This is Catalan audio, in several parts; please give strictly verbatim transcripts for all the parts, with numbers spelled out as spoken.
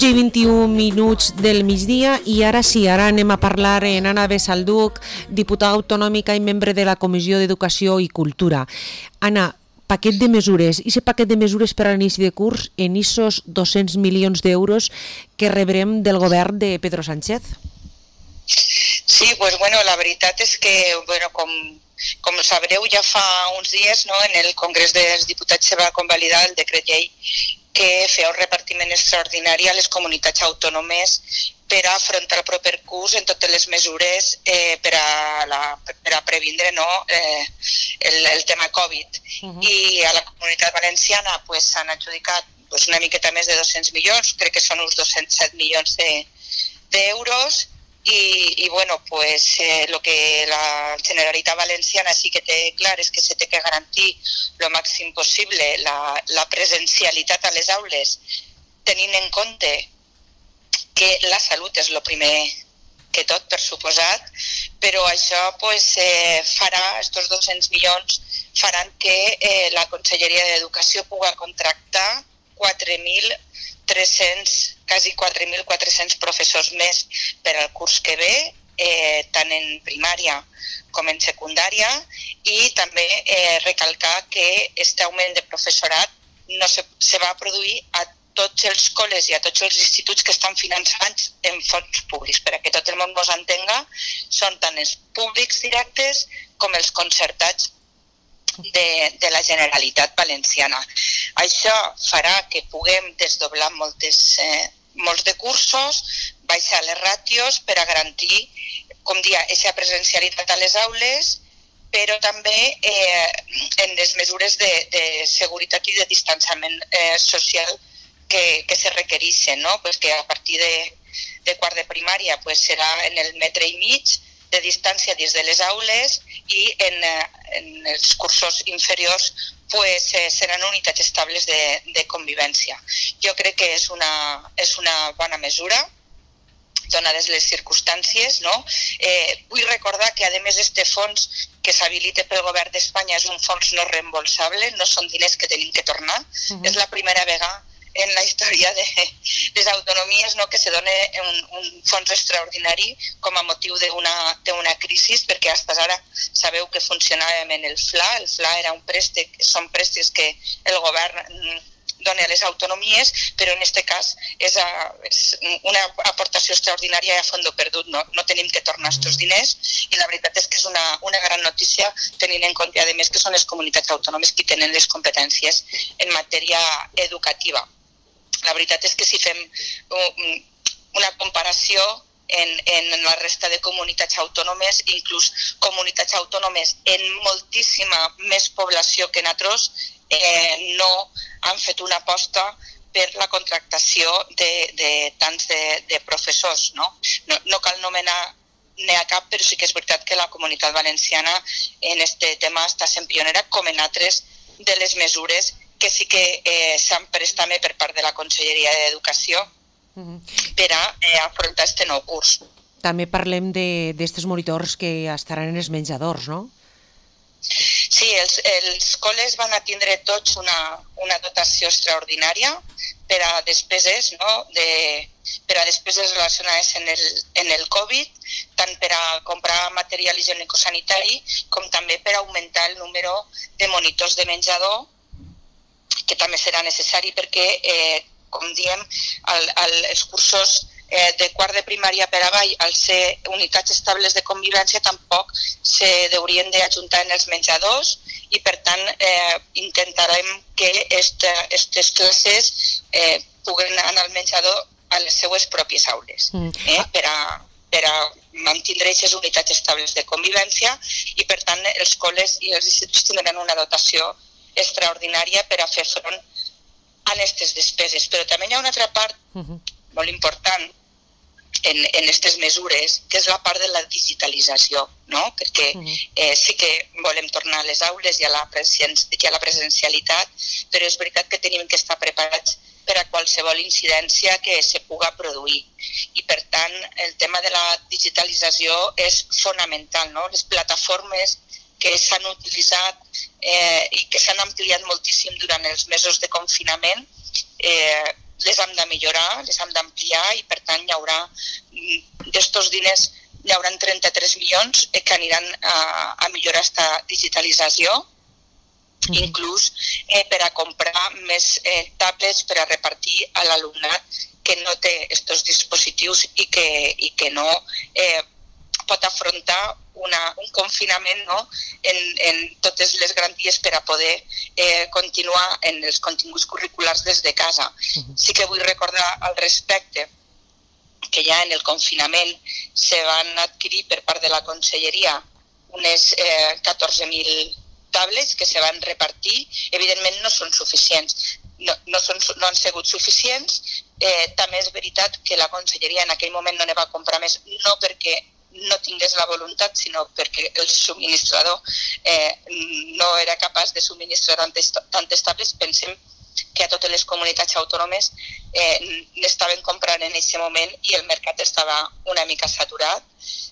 i vint-i-un minuts del migdia i ara sí, ara anem a parlar en Anna Besalduc, diputada autonòmica i membre de la Comissió d'Educació i Cultura. Anna, paquet de mesures, i aquest paquet de mesures per a l'inici de curs en aquests dos-cents milions d'euros que rebrem del govern de Pedro Sánchez? Sí, pues bueno, la veritat és que, bueno, com, com sabreu, ja fa uns dies, no, en el Congrés dels Diputats se va convalidar el decret llei que feia un repartiment extraordinari a les comunitats autònomes per a afrontar el proper curs en totes les mesures eh, per, a la, per a previndre, no, eh, el, el tema Covid. Uh-huh. I a la Comunitat Valenciana pues, s'han adjudicat pues, una miqueta més de dos-cents milions, crec que són uns dos-cents set milions d'euros, de, I, i bueno, pues eh, lo que la Generalitat Valenciana sí que té clar és que se té que garantir lo màxim possible la, la presencialitat a les aules, tenint en compte que la salut és el primer que tot, per suposat, però això pues, eh, farà, estos dos-cents milions faran que eh, la Conselleria d'Educació pugui contractar quatre mil tres-cents, quasi quatre mil quatre-cents professors més per al curs que ve, eh, tant en primària com en secundària, i també eh, recalcar que aquest augment de professorat no se, se va produir a tots els col·les i a tots els instituts que estan finançats en fons públics. Per a que tot el món ens entenga, són tant els públics directes com els concertats De, de la Generalitat Valenciana. Això farà que puguem desdoblar moltes, eh, molts de cursos, baixar les ràtios per a garantir, com dia, aquesta presencialitat a les aules, però també eh, en les mesures de, de seguretat i de distanciament eh, social que, que se requereixen, no? Pues que a partir de, de quart de primària pues serà en el metre i mig de distància dins de les aules i en, en els cursos inferiors pues, eh, seran unitats estables de, de convivència. Jo crec que és una, és una bona mesura, donades les circumstàncies, no? Eh, vull recordar que, a més, este fons que s'habilita pel govern d'Espanya és un fons no reembolsable, no són diners que tenim que tornar. Uh-huh. És la primera vegada en la història de les autonomies, no, que se dona un, un fons extraordinari com a motiu d'una d'una crisi, perquè fins ara sabeu que funcionàvem en el F L A. El F L A era un préstec, són préstecs que el govern dona a les autonomies, però en aquest cas és, a, és una aportació extraordinària i a fons perdut, no, no tenim que tornar aquests diners, i la veritat és que és una, una gran notícia tenint en compte, a més, que són les comunitats autònomes qui tenen les competències en matèria educativa. La veritat és que si fem una comparació en, en la resta de comunitats autònomes, inclús comunitats autònomes en moltíssima més població que nosaltres, eh, no han fet una aposta per la contractació de, de tants de, de professors. No? No, no cal nomenar n'hi ha cap, però sí que és veritat que la Comunitat Valenciana en aquest tema està sent pionera, com en altres de les mesures que sí que eh, s'han pres també per part de la Conselleria d'Educació uh-huh. per a eh, afrontar este nou curs. També parlem d'estes monitors que estaran en els menjadors, no? Sí, els, els col·les van a tindre tots una, una dotació extraordinària per a despeses, no? de, per a despeses relacionades en el, en el Covid, tant per a comprar material higiènico-sanitari com també per a augmentar el número de monitors de menjador, que també serà necessari perquè, eh, com diem, el, el, els cursos eh, de quart de primària per avall, al ser unitats estables de convivència, tampoc se deurien d'ajuntar en els menjadors i, per tant, eh, intentarem que aquestes classes eh, puguen anar al menjador a les seues pròpies aules, eh, per a per a mantindre aquestes unitats estables de convivència i, per tant, els col·les i els instituts tindran una dotació extraordinària per a fer front a aquestes despeses. Però també hi ha una altra part uh-huh. molt important en, en aquestes mesures, que és la part de la digitalització, no? Perquè uh-huh. eh, sí que volem tornar a les aules i a, la presen- i a la presencialitat, però és veritat que tenim que estar preparats per a qualsevol incidència que se puga produir. I, per tant, el tema de la digitalització és fonamental, no? Les plataformes que s'han utilitzat eh, i que s'han ampliat moltíssim durant els mesos de confinament, eh, les hem de millorar, les hem d'ampliar i per tant hi haurà d'estos diners hi haurà trenta-tres milions que aniran a, a millorar aquesta digitalització, mm. inclús eh, per a comprar més eh, tablets per a repartir a l'alumnat que no té aquests dispositius i que, i que no eh, pot afrontar una, un confinament, no? en, en totes les garanties per a poder eh, continuar en els continguts curriculars des de casa. Uh-huh. Sí que vull recordar al respecte que ja en el confinament se van adquirir per part de la Conselleria unes eh, catorze mil tablets que se van repartir. Evidentment no són suficients, no, no, són, no han sigut suficients. Eh, també és veritat que la Conselleria en aquell moment no ne va comprar més, no perquè no tingués la voluntat, sinó perquè el subministrador eh, no era capaç de subministrar tantes, tantes tablets. Pensem que a totes les comunitats autònomes eh, n'estaven comprant en aquest moment i el mercat estava una mica saturat.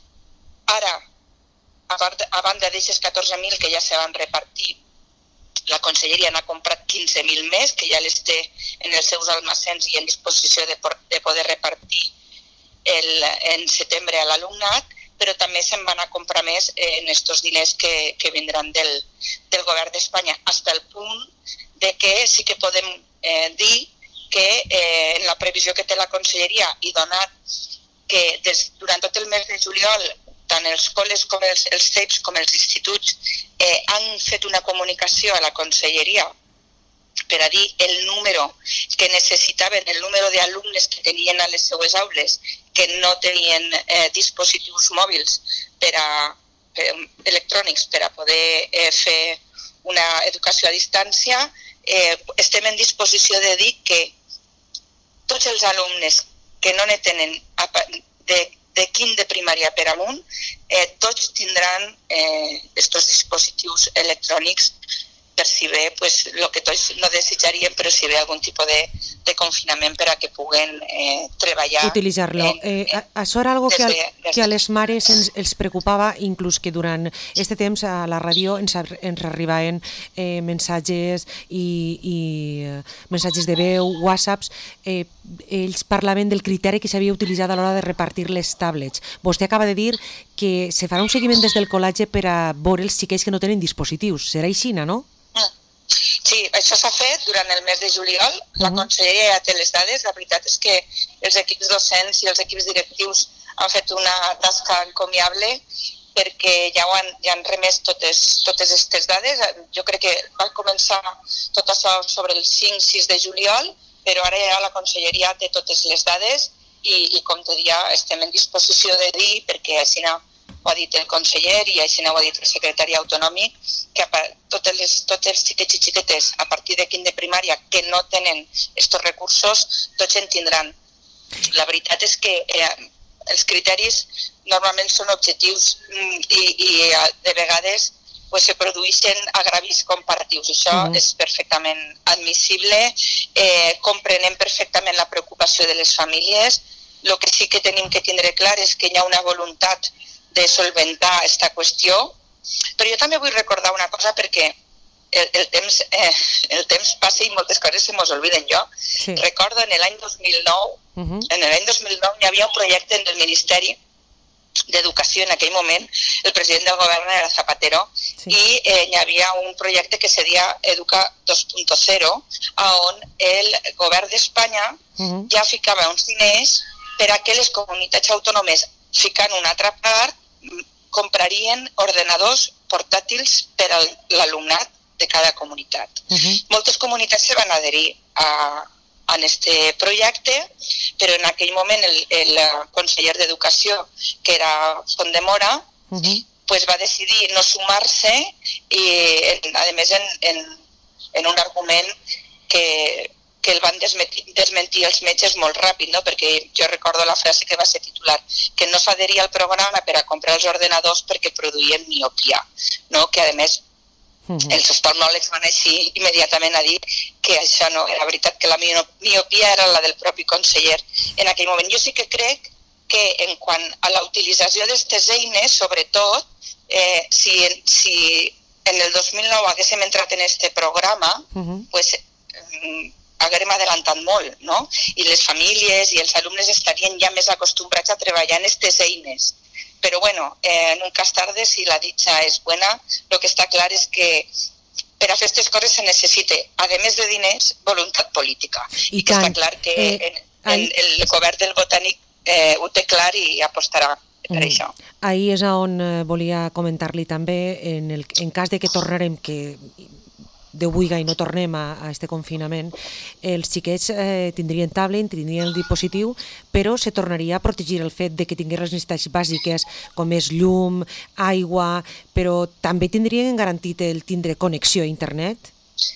Ara, a, part, a banda d'aquestes catorze mil que ja se van repartir, la Conselleria n'ha comprat quinze mil més, que ja les té en els seus almacens i en disposició de, de poder repartir el, en setembre a l'alumnat, però també se'n van a comprar més eh, en aquests diners que, que vindran del, del govern d'Espanya, fins al punt de que sí que podem eh, dir que eh, en la previsió que té la Conselleria i donat que des, durant tot el mes de juliol tant els col·les com els, els C E I Ps com els instituts eh, han fet una comunicació a la Conselleria per a dir el número que necessitaven, el número d'alumnes que tenien a les seues aules que no tenien eh, dispositius mòbils per a, per, electrònics per a poder eh, fer una educació a distància. Eh, estem en disposició de dir que tots els alumnes que no ne tenen de, de quinze de primària per amunt, eh, tots tindran aquests eh, dispositius electrònics per si ve pues, el que tots no desitjaríem, però si ve algun tipus de, de confinament per a que puguen eh, treballar. Utilitzar-lo. Eh, eh, això era algo que, al, que a les mares ens, els preocupava, inclús que durant aquest temps a la ràdio ens, ens arribaven eh, mensatges i, i eh, mensatges de veu, whatsapps. Eh, ells parlaven del criteri que s'havia utilitzat a l'hora de repartir les tablets. Vostè acaba de dir que se farà un seguiment des del col·legi per a veure els xiquets que no tenen dispositius. Serà així, no? Sí, això s'ha fet durant el mes de juliol. La Conselleria ja té les dades. La veritat és que els equips docents i els equips directius han fet una tasca encomiable perquè ja, ho han, ja han remès totes totes aquestes dades. Jo crec que va començar tot això sobre el cinc sis de juliol, però ara ja la Conselleria té totes les dades i, i com te dia, estem en disposició de dir, perquè així no ho ha dit el conseller i així no ho ha dit el secretari autonòmic, que tots els, tots els xiquets i xiquetes a partir de quinze de primària que no tenen aquests recursos, tots en tindran. La veritat és que eh, els criteris normalment són objectius i, i de vegades pues, se produeixen agravis comparatius. Això uh-huh. és perfectament admissible, eh, comprenem perfectament la preocupació de les famílies. El que sí que tenim que tindre clar és que hi ha una voluntat de solventar aquesta qüestió, però jo també vull recordar una cosa perquè el, el, temps, eh, el temps passa i moltes coses se mos olviden. Jo sí. recordo en l'any dos mil nou, uh-huh. en l'any dos mil nou hi havia un projecte en el Ministeri d'Educació en aquell moment, el president del govern era Zapatero, sí. i eh, hi havia un projecte que se deia Educa dos punt zero, on el govern d'Espanya uh-huh. ja ficava uns diners per a que les comunitats autònomes, ficant una altra part, comprarien ordenadors portàtils per a l'alumnat de cada comunitat. Uh-huh. Moltes comunitats se van adherir a, a aquest projecte, però en aquell moment el, el conseller d'Educació, que era Font-de-Mora, uh-huh. pues va decidir no sumar-se i, en, a més, en, en, en un argument que, que el van desmentir, desmentir els metges molt ràpid, no? Perquè jo recordo la frase que va ser titular, que no s'adheria al programa per a comprar els ordenadors perquè produïen miopia, no? Que a més uh-huh. els oftalmòlegs van així immediatament a dir que això no era veritat, que la miopia era la del propi conseller en aquell moment. Jo sí que crec que en quant a la utilització d'aquestes eines, sobretot, eh, si, si en el dos mil nou haguéssim entrat en aquest programa, uh-huh. pues, haguem adelantat molt, no? I les famílies i els alumnes estarien ja més acostumbrats a treballar en aquestes eines. Però, bueno, eh, nunca es tarde si la dicha és buena. Lo que està clar és que per a fer aquestes coses se necessita, a més de diners, voluntat política. I, I que tant. Està clar que eh, en, en, el govern del Botànic eh, ho té clar i apostarà per mm. això. Ahir és on volia comentar-li també, en, el, en cas de que tornarem, que Déu vulga i no tornem a, a este confinament, els xiquets eh, tindrien tablet, tindrien el dispositiu, però se tornaria a protegir el fet de que tingués les necessitats bàsiques com és llum, aigua, però també tindrien garantit el tindre connexió a internet?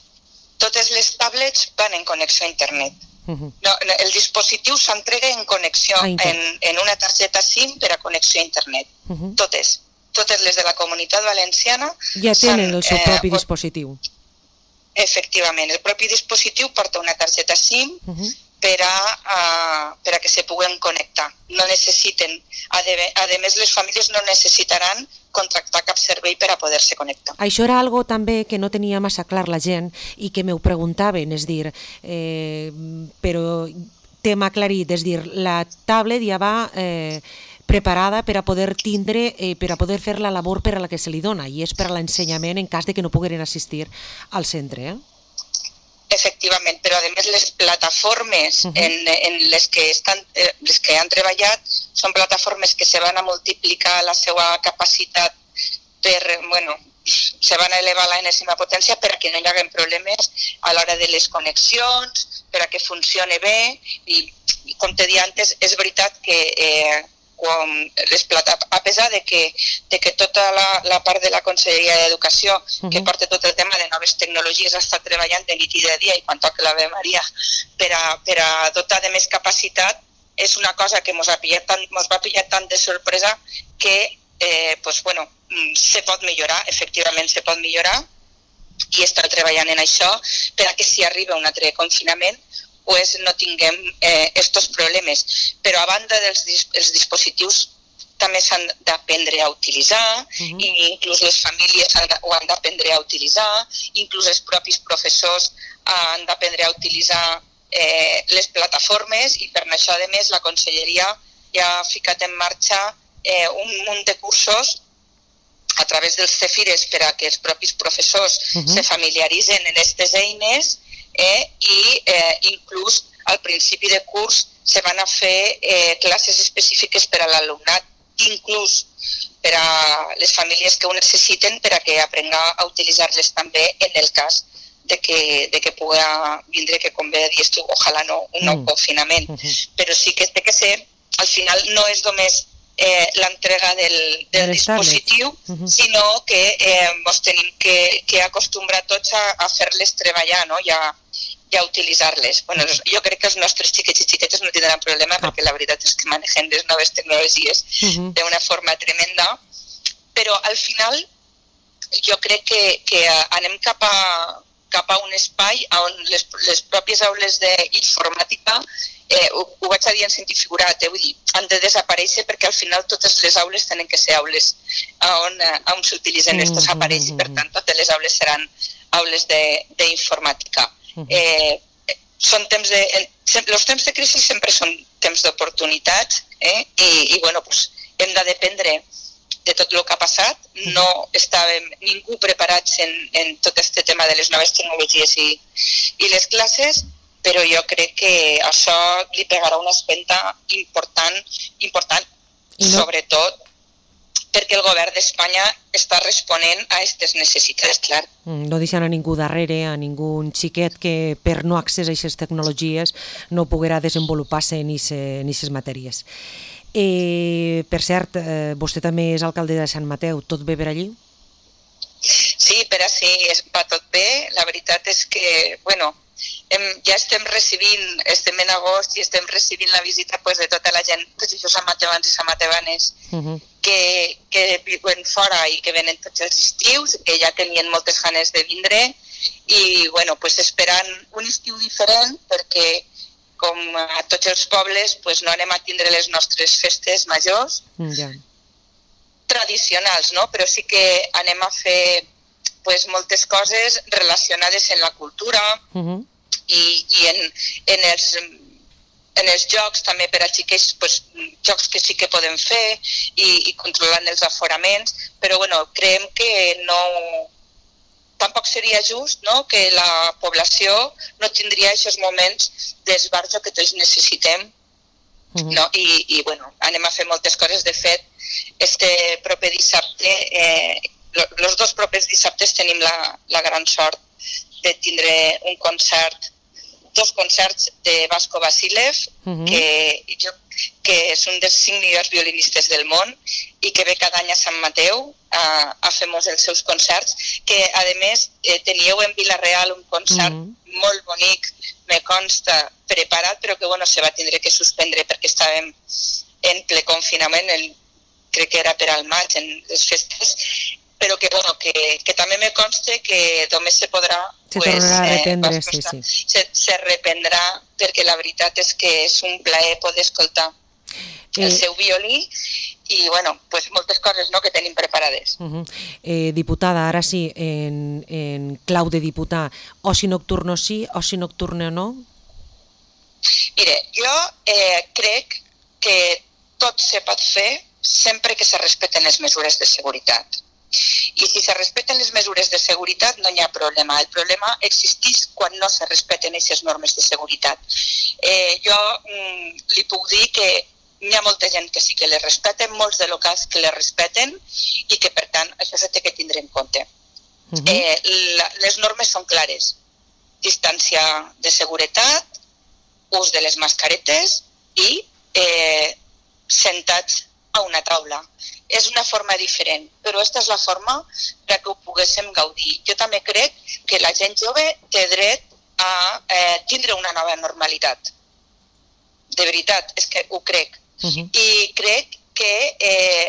Totes les tablets van en connexió a internet. Uh-huh. No, el dispositiu s'entrega en connexió, en, en una targeta SIM per a connexió a internet. Uh-huh. Totes. Totes les de la Comunitat Valenciana ja tenen el seu propi eh, dispositiu. Efectivament, el propi dispositiu porta una targeta SIM uh-huh. per, a, a, per a que se puguen connectar. No necessiten, a, de, a de més les famílies no necessitaran contractar cap servei per a poder-se connectar. Això era algo també que no tenia massa clar la gent i que m'ho preguntaven, és dir, eh, però tema aclarit, és dir, la tablet ja va eh, preparada per a poder tindre, eh, per a poder fer la labor per a la que se li dona, i és per a l'ensenyament en cas de que no pogueren assistir al centre. Eh? Efectivament, però a més les plataformes uh-huh. en, en les, que estan, les que han treballat són plataformes que se van a multiplicar la seva capacitat per, bueno, se van a elevar la enèsima potència per a que no hi hagi problemes a l'hora de les connexions, per a que funcione bé, i com te deia antes, és veritat que eh, quan les plata, a pesar de que, de que tota la, la part de la Conselleria d'Educació, uh-huh. que porta tot el tema de noves tecnologies, ha estat treballant de nit i de dia, i quan toca l'Ave Maria, per a, per a dotar de més capacitat, és una cosa que ens va pillar tant, va pillar tant de sorpresa que eh, pues, bueno, se pot millorar, efectivament se pot millorar, i està treballant en això per a que si arriba un altre confinament pues no tinguem eh, estos problemes. Però a banda dels els dispositius també s'han d'aprendre a utilitzar, uh-huh. i inclús les famílies han, ho han d'aprendre a utilitzar, inclús els propis professors han d'aprendre a utilitzar eh, les plataformes, i per això, a més, la Conselleria ja ha ficat en marxa eh, un munt de cursos a través dels cefires per a que els propis professors uh-huh. se familiaritzen en aquestes eines, eh, i eh, inclús al principi de curs se van a fer eh, classes específiques per a l'alumnat, inclús per a les famílies que ho necessiten, per a que aprenga a utilitzar-les també en el cas de que, de que pugui vindre, que com bé dius tu, ojalà no, un nou mm. confinament. Uh-huh. Però sí que té que ser, al final no és només eh, l'entrega del, del dispositiu, uh-huh. sinó que eh, ens tenim que, que acostumbrar tots a, a fer-les treballar, no? I a, i a utilitzar-les. Bueno, jo crec que els nostres xiquets i xiquetes no tindran problema, ah. perquè la veritat és que manegen les noves tecnologies uh-huh. d'una forma tremenda, però al final jo crec que, que anem cap a, cap a un espai on les, les pròpies aules d'informàtica, eh, ho, ho vaig a dir en sentit figurat, eh, vull dir, han de desaparèixer, perquè al final totes les aules tenen que ser aules on, on s'utilitzen aquests mm-hmm. aparells, i per tant totes les aules seran aules d'informàtica. Mm-hmm. Eh, són temps de, els temps de crisi sempre són temps d'oportunitats, eh, i, i bueno, pues, hem de dependre de tot el que ha passat. No estàvem ningú preparats en, en tot aquest tema de les noves tecnologies i, i les classes, però jo crec que això li pegarà una espenta important, important no. sobretot perquè el govern d'Espanya està responent a aquestes necessitats, clar. No deixant a ningú darrere, a ningú xiquet que per no accés a aquestes tecnologies no poguerà desenvolupar-se en aquestes matèries. Eh, per cert, eh, vostè també és alcalde de Sant Mateu, tot bé per allí? Sí, per així va tot bé. La veritat és que, bueno, hem, ja estem recibint, estem en agost i estem recibint la visita pues, de tota la gent, tots els samatevans i samatevanes uh-huh. que, que viuen fora i que venen tots els estius, que ja tenien moltes ganes de vindre, i bueno, pues, esperant un estiu diferent, perquè com a tots els pobles pues, no anem a tindre les nostres festes majors yeah. tradicionals, no? Però sí que anem a fer pues, moltes coses relacionades amb la cultura uh-huh. i, i en, en, els, en els jocs també per als xiquets, pues, jocs que sí que podem fer i, i controlant els aforaments, però bueno, creiem que no... Tampoc seria just, no?, que la població no tindria aquests moments d'esbarjo que tots necessitem. Uh-huh. No? I, i bueno, anem a fer moltes coses. De fet, este proper dissabte, eh, els dos propers dissabtes tenim la, la gran sort de tindre un concert, dos concerts de Vasco Vasilev, uh-huh. que, jo, que és un dels cinc millors violinistes del món i que ve cada any a Sant Mateu a, a fer-nos els seus concerts, que a més eh, teníeu en Vila-real un concert uh-huh. molt bonic, me consta, preparat, però que bueno, se va tindre que suspendre perquè estàvem en ple confinament, el, crec que era per al maig, en les festes, però que, bueno, que, que també me consta que només se podrà... Se pues, tornarà a reprendre, eh, sí, sí. Se, se reprendrà, perquè la veritat és que és un plaer poder escoltar eh, el seu violí i, bueno, pues, moltes coses, no?, que tenim preparades. Uh-huh. eh, diputada, ara sí, en, en clau de diputar, oci nocturno sí, oci nocturno no? Mire, jo eh, crec que tot se pot fer sempre que se respeten les mesures de seguretat. I si se respeten les mesures de seguretat no hi ha problema. El problema existeix quan no se respeten aquestes normes de seguretat. Eh, jo mm, li puc dir que hi ha molta gent que sí que les respeten, molts de locals que les respeten i que per tant això se té que tindre en compte. Uh-huh. eh, la, les normes són clares. Distància de seguretat, ús de les mascaretes i eh, sentats a una taula. És una forma diferent, però aquesta és la forma perquè ho poguéssim gaudir. Jo també crec que la gent jove té dret a eh, tindre una nova normalitat. De veritat, és que ho crec. Uh-huh. I crec que eh,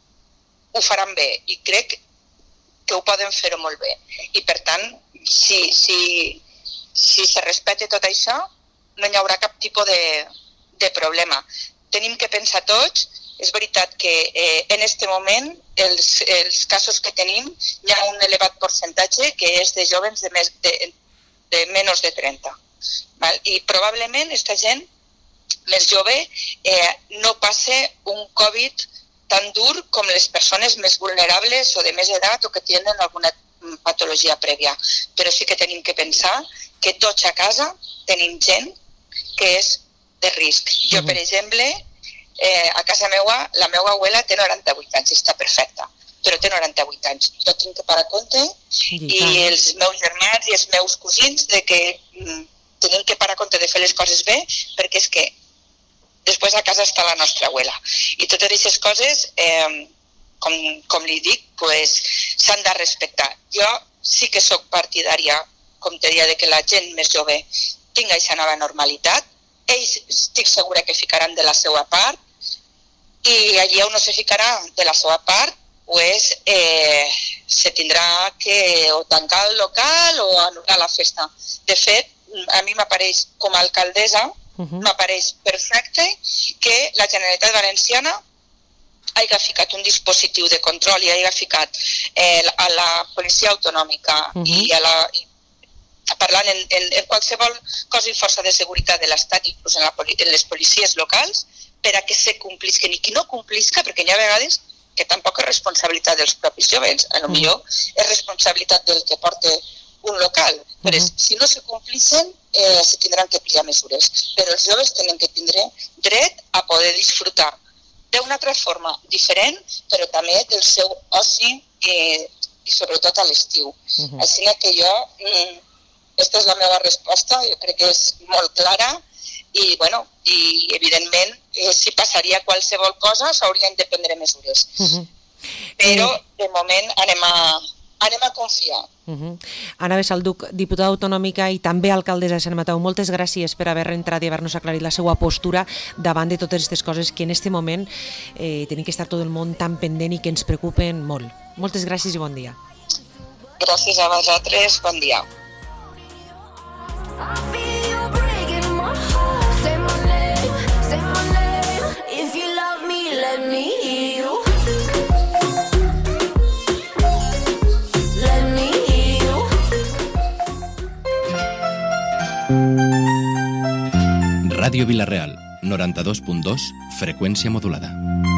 ho faran bé i crec que ho poden fer-ho molt bé. I per tant, si, si, si se respecta tot això, no hi haurà cap tipus de, de problema. Tenim que pensar tots. És veritat que eh, en aquest moment els, els casos que tenim hi ha un elevat percentatge que és de joves de, més, de, de menys de trenta. Val? I probablement aquesta gent més jove eh, no passa un Covid tan dur com les persones més vulnerables o de més edat o que tenen alguna patologia prèvia. Però sí que tenim que pensar que tots a casa tenim gent que és de risc. Jo, per exemple, Eh, a casa meua, la meva abuela té noranta-vuit anys, està perfecta, però té noranta-vuit anys. Jo tinc que parar compte i els meus germans i els meus cosins de que mm, tenim que parar compte de fer les coses bé perquè és que després a casa està la nostra abuela. I totes aquestes coses, eh, com, com li dic, pues, s'han de respectar. Jo sí que sóc partidària, com te deia, de que la gent més jove tingui aquesta nova normalitat. Ells estic segura que ficaran de la seva part i allí on no se ficarà de la seva part pues, eh, se tindrà que o tancar el local o anul·lar la festa. De fet, a mi m'apareix com a alcaldessa, uh-huh. m'apareix perfecte que la Generalitat Valenciana hagi ficat un dispositiu de control i hagi ficat eh, a la policia autonòmica uh-huh. i a la... I, parlant en, en, en qualsevol cosa i força de seguretat de l'Estat, inclús en, la, en les policies locals, per a que se complisquen i qui no complisca, perquè hi ha vegades que tampoc és responsabilitat dels propis joves, a lo millor és responsabilitat del que porta un local, però uh-huh. si no se complixen eh, se tindran que pillar mesures, però els joves tenen que tindre dret a poder disfrutar d'una altra forma diferent, però també del seu oci i, i sobretot a l'estiu. Uh-huh. Així que jo... Mm, aquesta és la meva resposta, jo crec que és molt clara i, bueno, i evidentment, eh, si passaria qualsevol cosa, s'haurien de prendre mesures. Uh-huh. Però, de moment, anem a, anem a confiar. Uh-huh. Anna Besalduch, diputada autonòmica i també alcaldessa de Sant Mateu, moltes gràcies per haver entrat i haver-nos aclarit la seva postura davant de totes aquestes coses que en aquest moment eh, tenim que estar tot el món tan pendent i que ens preocupen molt. Moltes gràcies i bon dia. Gràcies a vosaltres, bon dia. I feel you breaking my heart. Say my name, say my name. If you love me, let me hear you. Let me hear you. Ràdio Vila-real, noranta-dos punt dos, freqüència modulada.